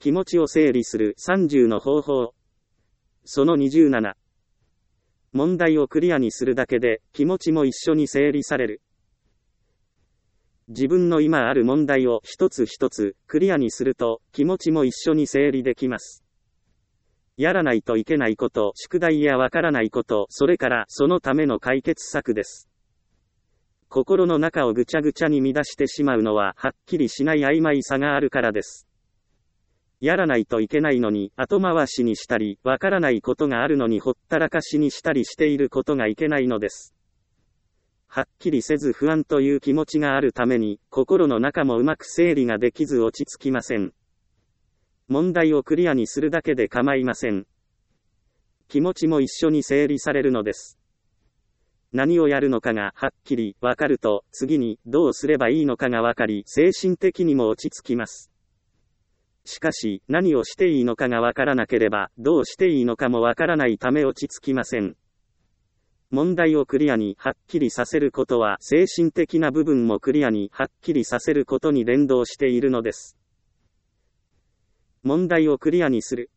気持ちを整理する30の方法。その27。問題をクリアにするだけで、気持ちも一緒に整理される。自分の今ある問題を一つ一つクリアにすると、気持ちも一緒に整理できます。やらないといけないこと、宿題やわからないこと、それからそのための解決策です。心の中をぐちゃぐちゃに乱してしまうのは、はっきりしない曖昧さがあるからです。やらないといけないのに後回しにしたり、わからないことがあるのにほったらかしにしたりしていることがいけないのです。はっきりせず不安という気持ちがあるために、心の中もうまく整理ができず落ち着きません。問題をクリアにするだけで構いません。気持ちも一緒に整理されるのです。何をやるのかがはっきりわかると、次にどうすればいいのかがわかり、精神的にも落ち着きます。しかし、何をしていいのかがわからなければ、どうしていいのかもわからないため落ち着きません。問題をクリアにはっきりさせることは、精神的な部分もクリアにはっきりさせることに連動しているのです。問題をクリアにする。